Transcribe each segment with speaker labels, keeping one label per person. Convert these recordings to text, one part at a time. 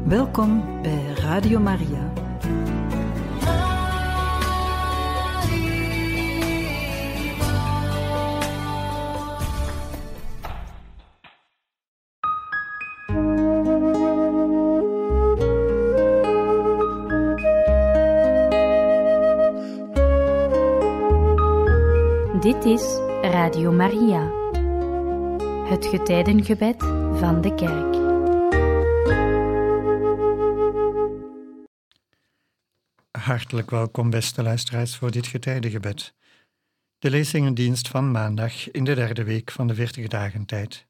Speaker 1: Welkom bij Radio Maria.
Speaker 2: Dit is Radio Maria, het getijdengebed van de Kerk.
Speaker 3: Hartelijk welkom, beste luisteraars, voor dit getijdengebed. De lezingendienst van maandag in de derde week van de 40 dagen tijd.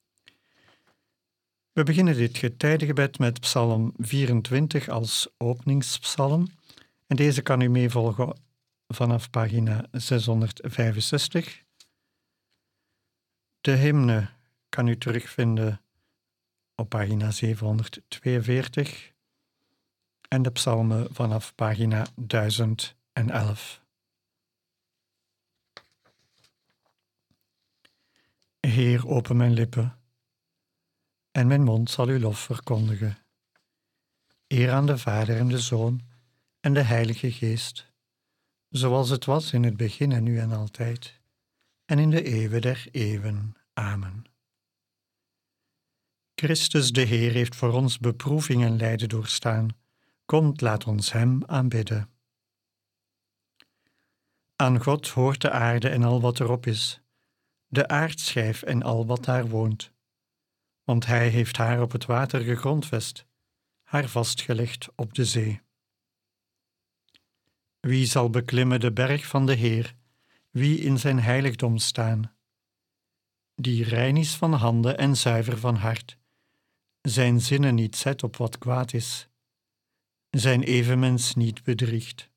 Speaker 3: We beginnen dit getijdengebed met Psalm 24 als openingspsalm. En deze kan u meevolgen vanaf pagina 665. De hymne kan u terugvinden op pagina 742 en de psalmen vanaf pagina 1011. Heer, open mijn lippen, en mijn mond zal uw lof verkondigen. Eer aan de Vader en de Zoon en de Heilige Geest, zoals het was in het begin en nu en altijd, en in de eeuwen der eeuwen. Amen. Christus de Heer heeft voor ons beproeving en lijden doorstaan. Komt, laat ons hem aanbidden. Aan God hoort de aarde en al wat erop is, de aardschijf en al wat daar woont. Want hij heeft haar op het water gegrondvest, haar vastgelegd op de zee. Wie zal beklimmen de berg van de Heer, wie in zijn heiligdom staan? Die rein is van handen en zuiver van hart, zijn zinnen niet zet op wat kwaad is, zijn evenmens niet bedriegt.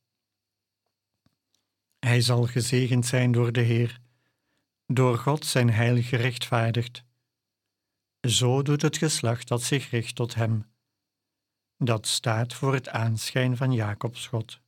Speaker 3: Hij zal gezegend zijn door de Heer, door God zijn heil gerechtvaardigd. Zo doet het geslacht dat zich richt tot hem, dat staat voor het aanschijn van Jacobs God.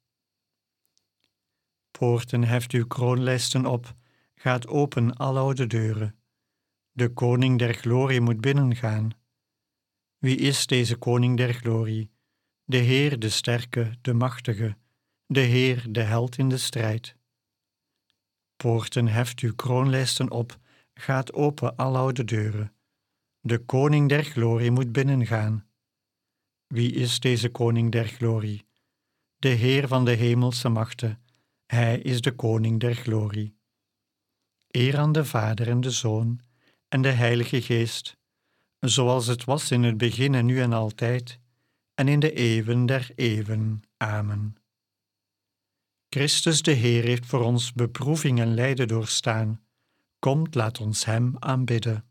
Speaker 3: Poorten, heft uw kroonlijsten op, gaat open alloude deuren. De koning der glorie moet binnengaan. Wie is deze koning der glorie? De Heer, de sterke, de machtige, de Heer, de held in de strijd. Poorten, heft uw kroonlijsten op, gaat open alloude deuren. De koning der glorie moet binnengaan. Wie is deze koning der glorie? De Heer van de hemelse machten, hij is de koning der glorie. Eer aan de Vader en de Zoon en de Heilige Geest, zoals het was in het begin en nu en altijd, en in de eeuwen der eeuwen. Amen. Christus de Heer heeft voor ons beproeving en lijden doorstaan. Komt, laat ons hem aanbidden.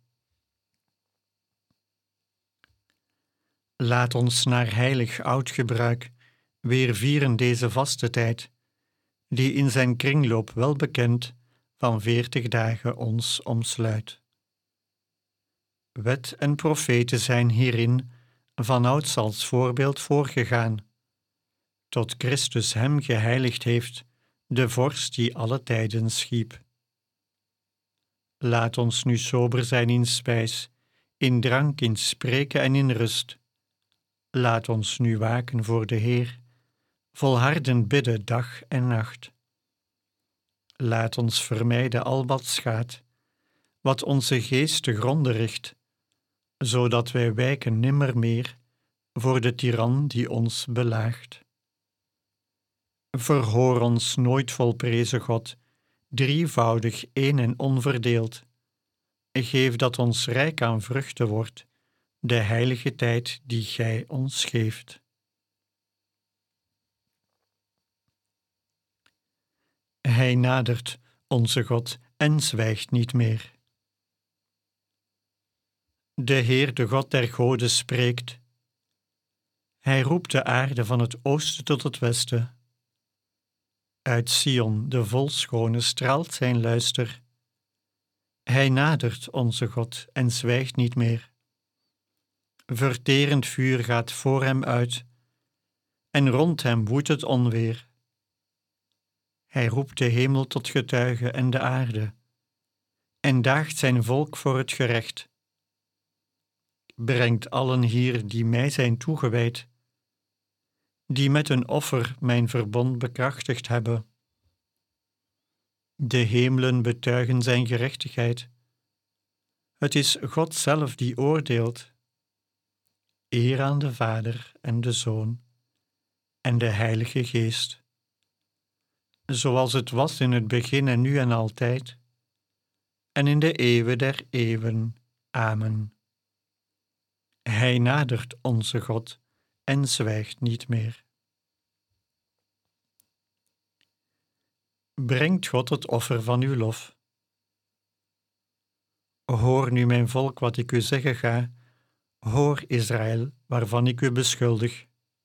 Speaker 3: Laat ons naar heilig oud gebruik weer vieren deze vaste tijd, die in zijn kringloop wel bekend van 40 dagen ons omsluit. Wet en profeten zijn hierin vanouds als voorbeeld voorgegaan, tot Christus hem geheiligd heeft, de vorst die alle tijden schiep. Laat ons nu sober zijn in spijs, in drank, in spreken en in rust. Laat ons nu waken voor de Heer, volhardend bidden dag en nacht. Laat ons vermijden al wat schaadt, wat onze geest te gronde richt, zodat wij wijken nimmer meer voor de tiran die ons belaagt. Verhoor ons nooit volprezen God, drievoudig, één en onverdeeld. Geef dat ons rijk aan vruchten wordt, de heilige tijd die gij ons geeft. Hij nadert, onze God, en zwijgt niet meer. De Heer, de God der goden, spreekt. Hij roept de aarde van het oosten tot het westen. Uit Sion, de volschone, straalt zijn luister. Hij nadert, onze God, en zwijgt niet meer. Verterend vuur gaat voor hem uit, en rond hem woedt het onweer. Hij roept de hemel tot getuige en de aarde, en daagt zijn volk voor het gerecht. brengt allen hier die mij zijn toegewijd, die met een offer mijn verbond bekrachtigd hebben. De hemelen betuigen zijn gerechtigheid. Het is God zelf die oordeelt. Eer aan de Vader en de Zoon en de Heilige Geest, zoals het was in het begin en nu en altijd, en in de eeuwen der eeuwen. Amen. Hij nadert onze God en zwijgt niet meer. Brengt God het offer van uw lof. Hoor nu, mijn volk, wat ik u zeggen ga. Hoor, Israël, waarvan ik u beschuldig.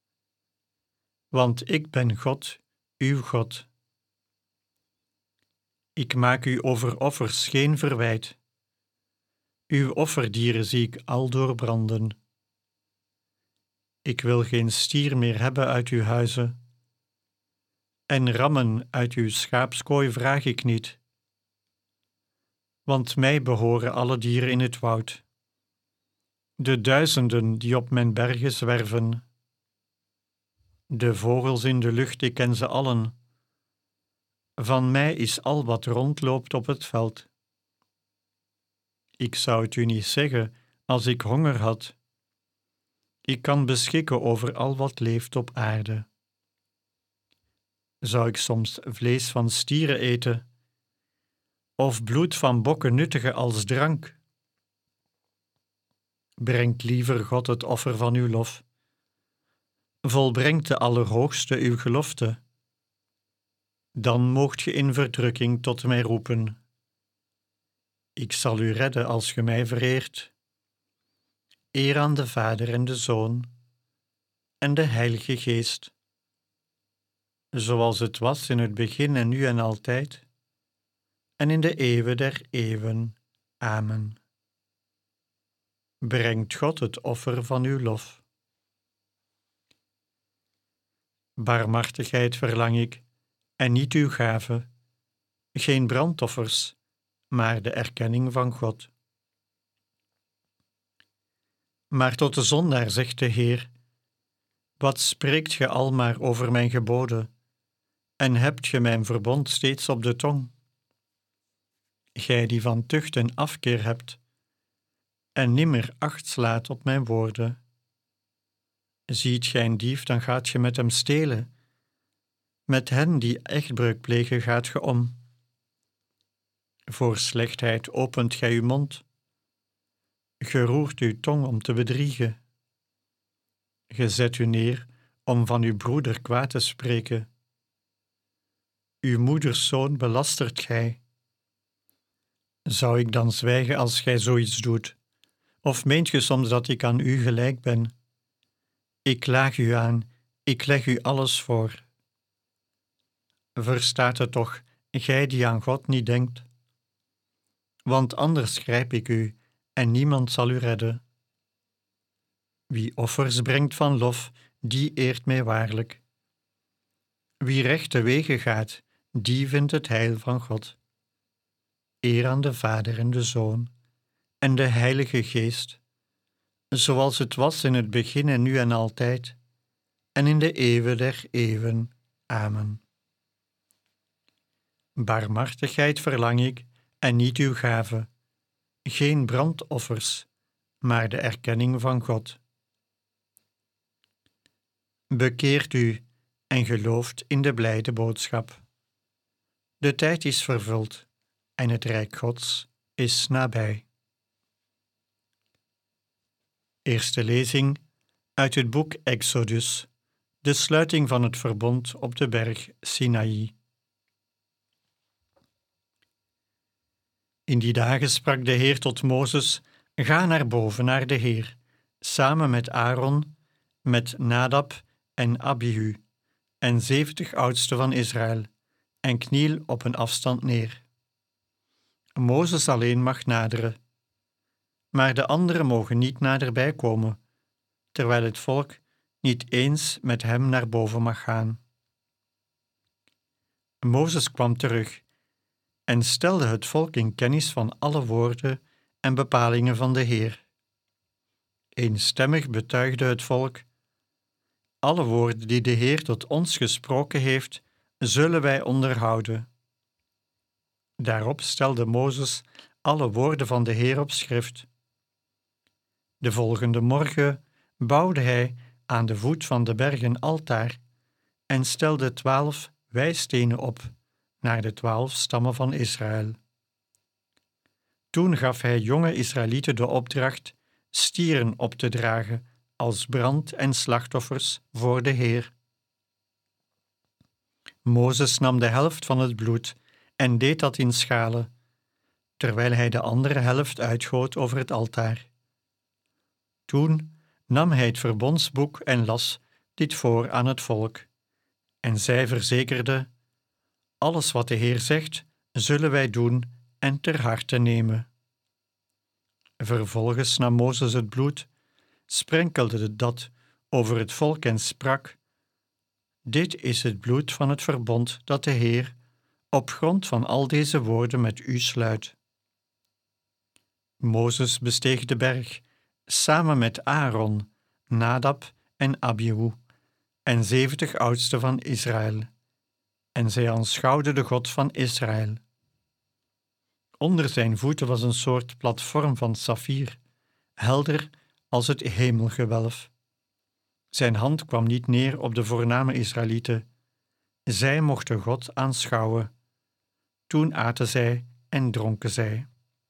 Speaker 3: Want ik ben God, uw God. Ik maak u over offers geen verwijt. Uw offerdieren zie ik aldoor branden. Ik wil geen stier meer hebben uit uw huizen, en rammen uit uw schaapskooi vraag ik niet. Want mij behoren alle dieren in het woud, de duizenden die op mijn bergen zwerven. De vogels in de lucht, ik ken ze allen. Van mij is al wat rondloopt op het veld. Ik zou het u niet zeggen als ik honger had. Ik kan beschikken over al wat leeft op aarde. Zou ik soms vlees van stieren eten, of bloed van bokken nuttigen als drank? Brengt liever God het offer van uw lof. Volbrengt de Allerhoogste uw gelofte. Dan moogt ge in verdrukking tot mij roepen. Ik zal u redden als ge mij vereert. Eer aan de Vader en de Zoon en de Heilige Geest, zoals het was in het begin en nu en altijd, en in de eeuwen der eeuwen. Amen. Brengt God het offer van uw lof. Barmhartigheid verlang ik, en niet uw gave, geen brandoffers, maar de erkenning van God. Maar tot de zondaar zegt de Heer: wat spreekt ge al maar over mijn geboden, en hebt ge mijn verbond steeds op de tong? Gij die van tucht en afkeer hebt, en nimmer acht slaat op mijn woorden. Ziet gij een dief, dan gaat ge met hem stelen. Met hen die echtbreuk plegen gaat ge om. Voor slechtheid opent gij uw mond. Ge roert uw tong om te bedriegen. Ge zet u neer om van uw broeder kwaad te spreken. Uw moeders zoon belastert gij. Zou ik dan zwijgen als gij zoiets doet? Of meent ge soms dat ik aan u gelijk ben? Ik klaag u aan, ik leg u alles voor. Verstaat het toch, gij die aan God niet denkt? Want anders grijp ik u, en niemand zal u redden. Wie offers brengt van lof, die eert mij waarlijk. Wie rechte wegen gaat, die vindt het heil van God. Eer aan de Vader en de Zoon en de Heilige Geest, zoals het was in het begin en nu en altijd, en in de eeuwen der eeuwen. Amen. Barmhartigheid verlang ik, en niet uw gave, geen brandoffers, maar de erkenning van God. Bekeert u en gelooft in de blijde boodschap. De tijd is vervuld en het rijk Gods is nabij. Eerste lezing uit het boek Exodus, de sluiting van het verbond op de berg Sinaï. In die dagen sprak de Heer tot Mozes: ga naar boven naar de Heer, samen met Aaron, met Nadab en Abihu, en 70 oudsten van Israël, en kniel op een afstand neer. Mozes alleen mag naderen, maar de anderen mogen niet naderbij komen, terwijl het volk niet eens met hem naar boven mag gaan. Mozes kwam terug en stelde het volk in kennis van alle woorden en bepalingen van de Heer. Eenstemmig betuigde het volk: alle woorden die de Heer tot ons gesproken heeft, zullen wij onderhouden. Daarop stelde Mozes alle woorden van de Heer op schrift. De volgende morgen bouwde hij aan de voet van de berg een altaar en stelde 12 wijstenen op naar de 12 stammen van Israël. Toen gaf hij jonge Israëlieten de opdracht stieren op te dragen als brand- en slachtoffers voor de Heer. Mozes nam de helft van het bloed en deed dat in schalen, terwijl hij de andere helft uitgoot over het altaar. Toen nam hij het verbondsboek en las dit voor aan het volk. En zij verzekerden: alles wat de Heer zegt, zullen wij doen en ter harte nemen. Vervolgens nam Mozes het bloed, sprenkelde dat over het volk en sprak: dit is het bloed van het verbond dat de Heer op grond van al deze woorden met u sluit. Mozes besteeg de berg, samen met Aaron, Nadab en Abihu, en 70 oudsten van Israël, en zij aanschouwden de God van Israël. Onder zijn voeten was een soort platform van saffier, helder als het hemelgewelf. Zijn hand kwam niet neer op de voorname Israëlieten. Zij mochten God aanschouwen. Toen aten zij en dronken zij.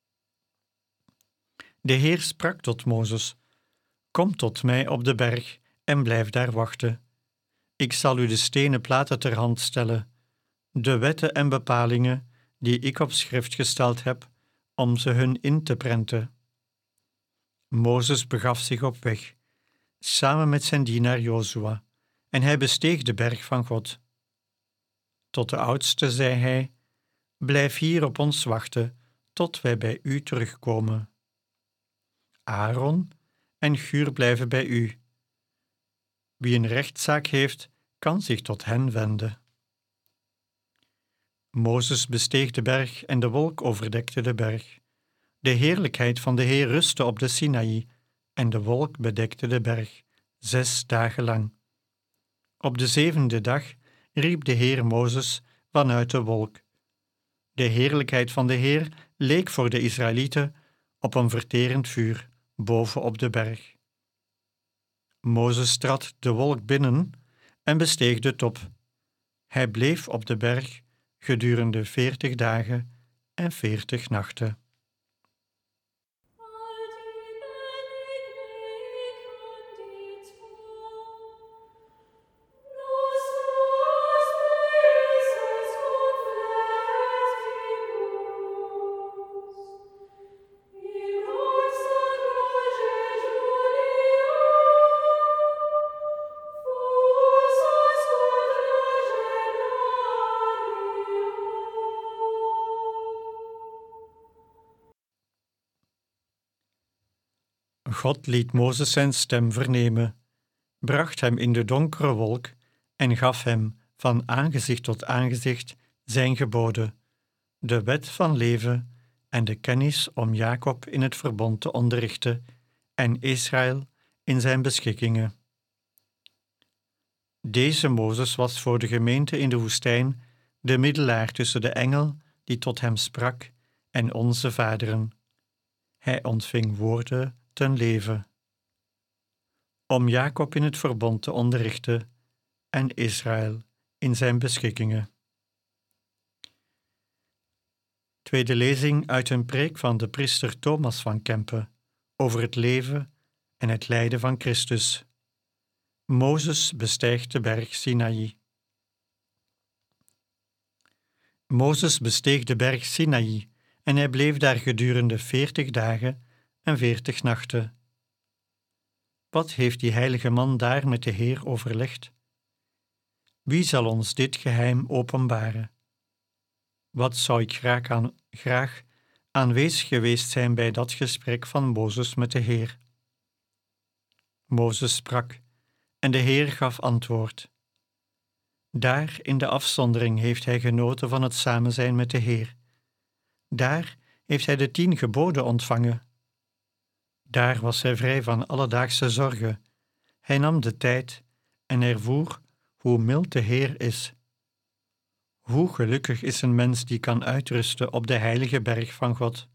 Speaker 3: De Heer sprak tot Mozes: kom tot mij op de berg en blijf daar wachten. Ik zal u de stenen platen ter hand stellen, de wetten en bepalingen die ik op schrift gesteld heb, om ze hun in te prenten. Mozes begaf zich op weg, samen met zijn dienaar Jozua, en hij besteeg de berg van God. Tot de oudste zei hij: blijf hier op ons wachten, tot wij bij u terugkomen. Aaron en Hur blijven bij u. Wie een rechtszaak heeft, kan zich tot hen wenden. Mozes besteeg de berg en de wolk overdekte de berg. De heerlijkheid van de Heer rustte op de Sinaï en de wolk bedekte de berg 6 dagen lang. Op de 7e dag riep de Heer Mozes vanuit de wolk. De heerlijkheid van de Heer leek voor de Israëlieten op een verterend vuur boven op de berg. Mozes trad de wolk binnen en besteeg de top. Hij bleef op de berg gedurende 40 dagen en 40 nachten. God liet Mozes zijn stem vernemen, bracht hem in de donkere wolk en gaf hem van aangezicht tot aangezicht zijn geboden, de wet van leven en de kennis om Jacob in het verbond te onderrichten en Israël in zijn beschikkingen. Deze Mozes was voor de gemeente in de woestijn de middelaar tussen de engel die tot hem sprak en onze vaderen. Hij ontving woorden ten leven, om Jacob in het verbond te onderrichten en Israël in zijn beschikkingen. Tweede lezing uit een preek van de priester Thomas van Kempe over het leven en het lijden van Christus. Mozes bestijgt de berg Sinaï. Mozes besteeg de berg Sinaï en hij bleef daar gedurende 40 dagen en 40 nachten. Wat heeft die heilige man daar met de Heer overlegd? Wie zal ons dit geheim openbaren? Wat zou ik graag aanwezig geweest zijn bij dat gesprek van Mozes met de Heer. Mozes sprak, en de Heer gaf antwoord. Daar in de afzondering heeft hij genoten van het samenzijn met de Heer. Daar heeft hij de 10 geboden ontvangen. Daar was hij vrij van alledaagse zorgen. Hij nam de tijd en ervoer hoe mild de Heer is. Hoe gelukkig is een mens die kan uitrusten op de heilige berg van God.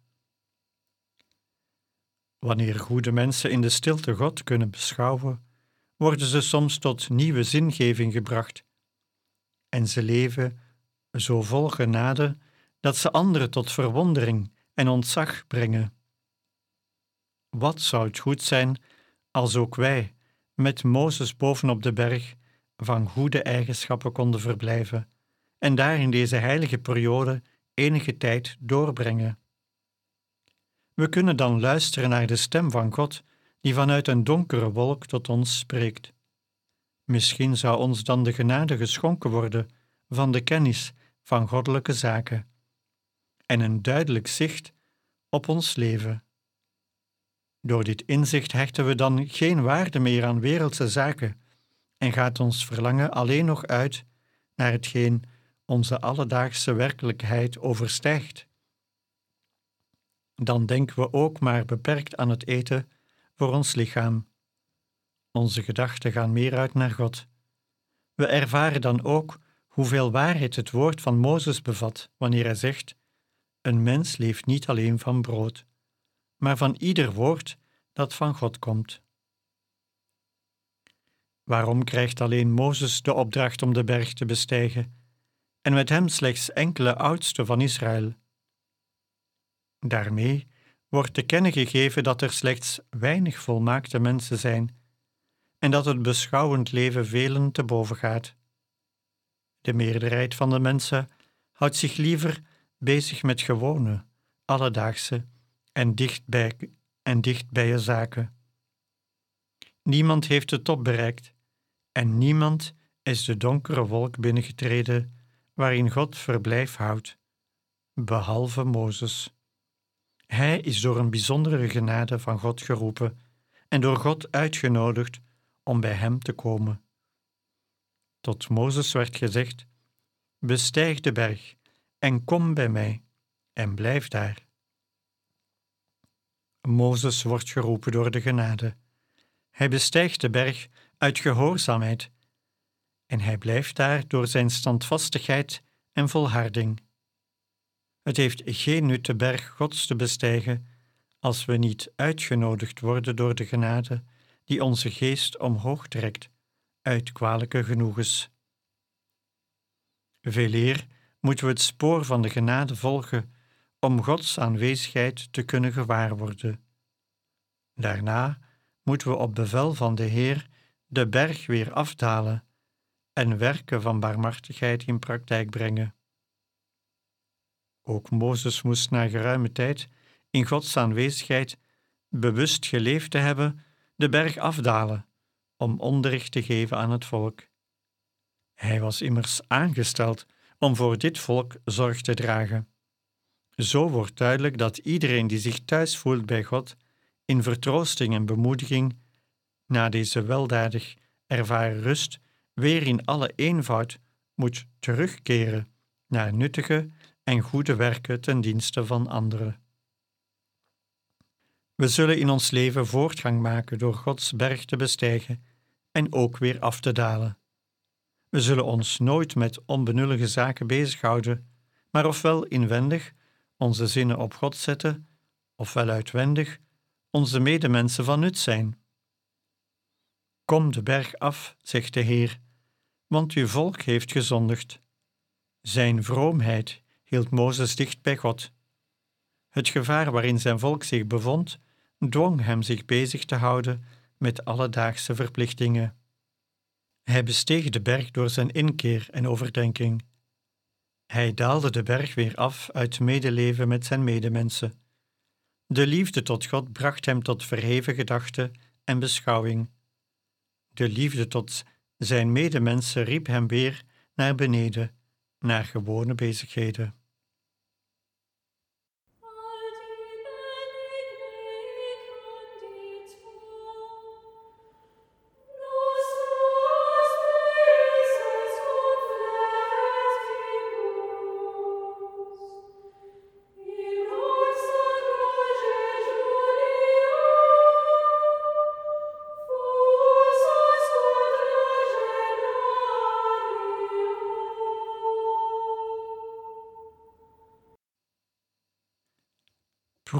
Speaker 3: Wanneer goede mensen in de stilte God kunnen beschouwen, worden ze soms tot nieuwe zingeving gebracht en ze leven zo vol genade dat ze anderen tot verwondering en ontzag brengen. Wat zou het goed zijn als ook wij met Mozes bovenop de berg van goede eigenschappen konden verblijven en daar in deze heilige periode enige tijd doorbrengen. We kunnen dan luisteren naar de stem van God die vanuit een donkere wolk tot ons spreekt. Misschien zou ons dan de genade geschonken worden van de kennis van goddelijke zaken en een duidelijk zicht op ons leven. Door dit inzicht hechten we dan geen waarde meer aan wereldse zaken en gaat ons verlangen alleen nog uit naar hetgeen onze alledaagse werkelijkheid overstijgt. Dan denken we ook maar beperkt aan het eten voor ons lichaam. Onze gedachten gaan meer uit naar God. We ervaren dan ook hoeveel waarheid het woord van Mozes bevat wanneer hij zegt: een mens leeft niet alleen van brood, maar van ieder woord dat van God komt. Waarom krijgt alleen Mozes de opdracht om de berg te bestijgen en met hem slechts enkele oudsten van Israël? Daarmee wordt te kennen gegeven dat er slechts weinig volmaakte mensen zijn en dat het beschouwend leven velen te boven gaat. De meerderheid van de mensen houdt zich liever bezig met gewone, alledaagse en dichtbije zaken. Niemand heeft de top bereikt en niemand is de donkere wolk binnengetreden waarin God verblijf houdt, behalve Mozes. Hij is door een bijzondere genade van God geroepen en door God uitgenodigd om bij hem te komen. Tot Mozes werd gezegd: bestijg de berg en kom bij mij en blijf daar. Mozes wordt geroepen door de genade. Hij bestijgt de berg uit gehoorzaamheid en hij blijft daar door zijn standvastigheid en volharding. Het heeft geen nut de berg Gods te bestijgen als we niet uitgenodigd worden door de genade die onze geest omhoog trekt uit kwalijke genoegens. Veeleer moeten we het spoor van de genade volgen om Gods aanwezigheid te kunnen gewaarworden. Daarna moeten we op bevel van de Heer de berg weer afdalen en werken van barmhartigheid in praktijk brengen. Ook Mozes moest na geruime tijd in Gods aanwezigheid bewust geleefd te hebben de berg afdalen om onderricht te geven aan het volk. Hij was immers aangesteld om voor dit volk zorg te dragen. Zo wordt duidelijk dat iedereen die zich thuis voelt bij God in vertroosting en bemoediging na deze weldadig ervaren rust weer in alle eenvoud moet terugkeren naar nuttige en goede werken ten dienste van anderen. We zullen in ons leven voortgang maken door Gods berg te bestijgen en ook weer af te dalen. We zullen ons nooit met onbenullige zaken bezighouden, maar ofwel inwendig onze zinnen op God zetten, ofwel uitwendig onze medemensen van nut zijn. Kom de berg af, zegt de Heer, want uw volk heeft gezondigd. Zijn vroomheid hield Mozes dicht bij God. Het gevaar waarin zijn volk zich bevond, dwong hem zich bezig te houden met alledaagse verplichtingen. Hij besteeg de berg door zijn inkeer en overdenking. Hij daalde de berg weer af uit medeleven met zijn medemensen. De liefde tot God bracht hem tot verheven gedachten en beschouwing. De liefde tot zijn medemensen riep hem weer naar beneden, naar gewone bezigheden.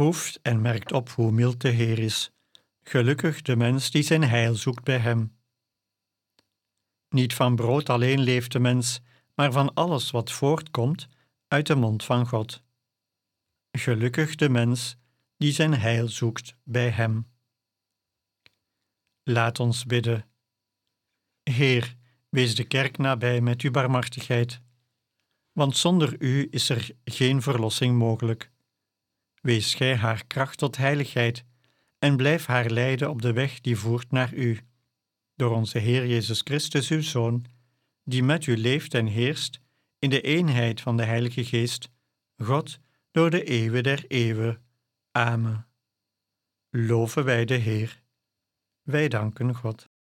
Speaker 3: Proeft en merkt op hoe mild de Heer is. Gelukkig de mens die zijn heil zoekt bij hem. Niet van brood alleen leeft de mens, maar van alles wat voortkomt uit de mond van God. Gelukkig de mens die zijn heil zoekt bij hem. Laat ons bidden. Heer, wees de kerk nabij met uw barmhartigheid, want zonder u is er geen verlossing mogelijk. Wees gij haar kracht tot heiligheid en blijf haar leiden op de weg die voert naar u, door onze Heer Jezus Christus, uw Zoon, die met u leeft en heerst in de eenheid van de Heilige Geest, God, door de eeuwen der eeuwen. Amen. Loven wij de Heer. Wij danken God.